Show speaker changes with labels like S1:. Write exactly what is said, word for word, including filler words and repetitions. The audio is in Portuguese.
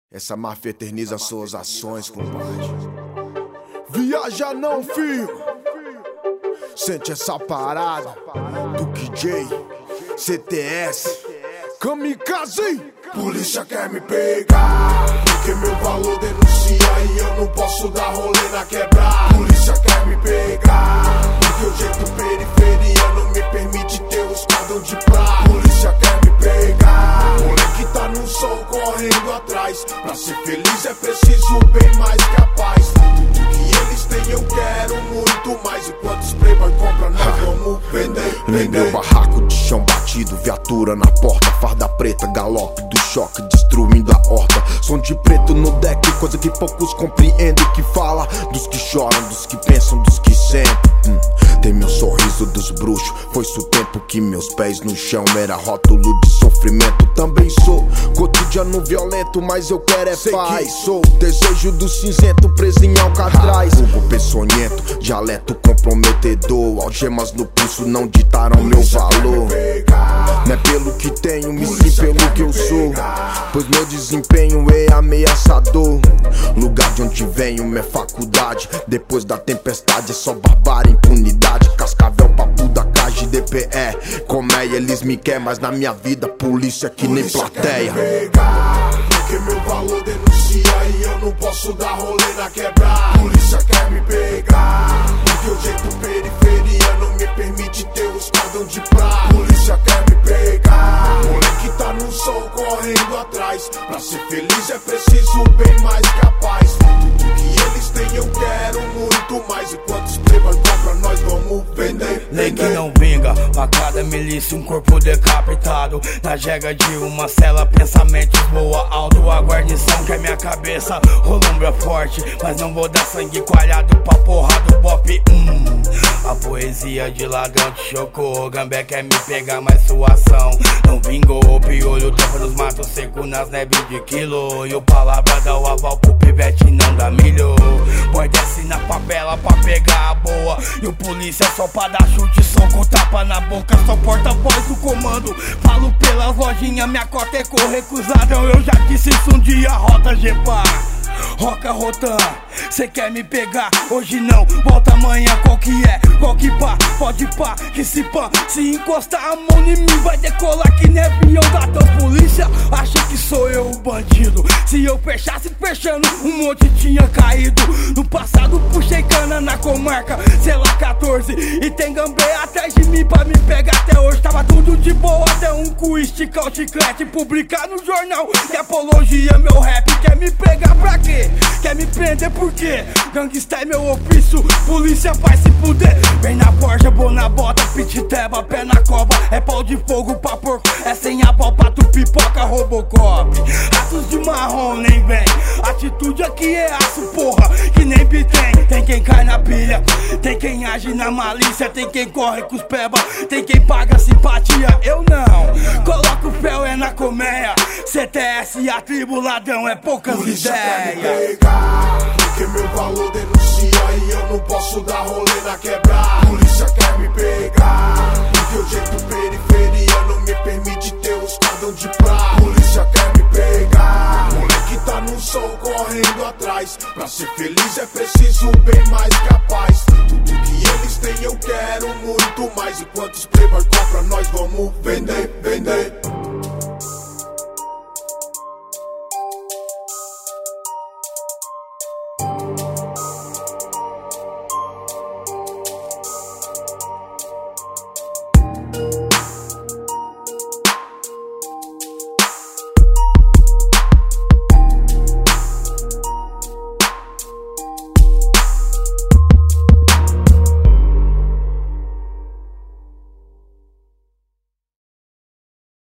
S1: Essa máfia eterniza suas ações, compadre. Viaja não, filho. Sente essa parada do K J, C T S, Kamikaze.
S2: Polícia quer me pegar, porque meu valor denuncia e eu não posso dar rolê na quebrada. Polícia quer me pegar, porque o jeito periferia não me permite ter o esquadrão de prata. Polícia quer me pegar, moleque tá no sol correndo atrás. Pra ser feliz é preciso bem mais que a paz. Tudo que eles têm eu quero muito mais. E quantos playboy compra nós vamos vender,
S1: Em meu
S2: vender.
S1: barraco de chão batido, viatura na porta, farda preta, galope do choque, destruindo a horta. Som de preto no deck, coisa que poucos compreendem. Que fala dos que choram, dos que pensam, dos que sentem. hum. Tem meu sorriso dos bruxos, foi-se o tempo que meus pés no chão era rótulo de sofrimento. Também sou cotidiano violento, mas eu quero é
S2: Sei
S1: paz.
S2: que-
S1: Sou desejo do cinzento preso em Alcatraz. Hugo peçonhento, dialeto comprometedor. Algemas no pulso não ditaram meu valor. Não é pelo que tenho, me sim pelo que eu sou. Pois meu desempenho é ameaçador. Lugar de onde venho, minha faculdade. Depois da tempestade é só barbárie, impunidade. Cascavel, papo da caixa, D P E Colmeia, eles me querem, mas na minha vida polícia que nem plateia.
S2: Pegar, porque meu valor denuncia e eu não posso dar rolê na quebrada. Polícia quer me pegar, porque o jeito periferia não me permite ter o esquadrão de prata. Polícia quer me pegar, moleque tá no sol correndo atrás. Pra ser feliz é preciso bem mais que a paz. Tudo que eles têm eu quero muito mais. E quantos playboy compra nós vamos vender,
S3: Lei que
S2: vender.
S3: não vinga, facada, milícia, um corpo decapitado. Na jega de uma cela, pensamentos voa alto. A guarnição quer minha cabeça, rolumbra forte. Mas não vou dar sangue coalhado pra porra do bop. hum. A poesia de ladrão te chocou. Gambé quer me pegar, mas sua ação não vingou. Piolho tampa nos matos seco nas neves de quilo. E o palavra dá o aval pro pivete, não dá milho. Boy desce na favela pra pegar a boa. E o polícia só pra dar chute, soco, tapa na boca. Só porta-voz do comando, falo pelas lojinhas. Minha cota é correr cruzadão. Eu já disse isso um dia, rota G-Pá. Roca Rotan, cê quer me pegar? Hoje não, volta amanhã, qual que é? Qual que pá? Pode pá, que se pá. Se encostar a mão em mim vai decolar que nem avião da tua polícia. Acha que sou eu o bandido? Se eu fechasse fechando, um monte tinha caído. No passado puxei cana na comarca, sei lá quatorze. E tem gambé atrás de mim pra me pegar até hoje. Tava tudo de boa até um cu esticar o chiclete, publicar no jornal que apologia meu rap. Quer me pegar pra quê? Quer me prender por quê? Gangsta é meu ofício, polícia vai se fuder. Vem na Porsche, vou na bota, pititeba, pé na cova. É pau de fogo pra porco, é sem a pau pra tu pipoca, Robocop. Ratos de marrom nem vem, atitude aqui é aço, porra, que nem bitem. Tem quem cai na pilha, tem quem age na malícia. Tem quem corre com os peba, tem quem paga simpatia. Eu não, coloca o fel é na colmeia. C T S, a tribo ladrão, é poucas
S2: Polícia quer me
S3: ideias.
S2: pegar, porque meu valor denuncia e eu não posso dar rolê na quebrada. Polícia quer me pegar, porque o jeito periferia não me permite ter o esquadrão de prata. Polícia quer me pegar, moleque tá no sol correndo atrás. Pra ser feliz é preciso bem mais que a paz. Tudo que eles têm eu quero muito mais. E quantos playboy compra nós vamos vender, vender.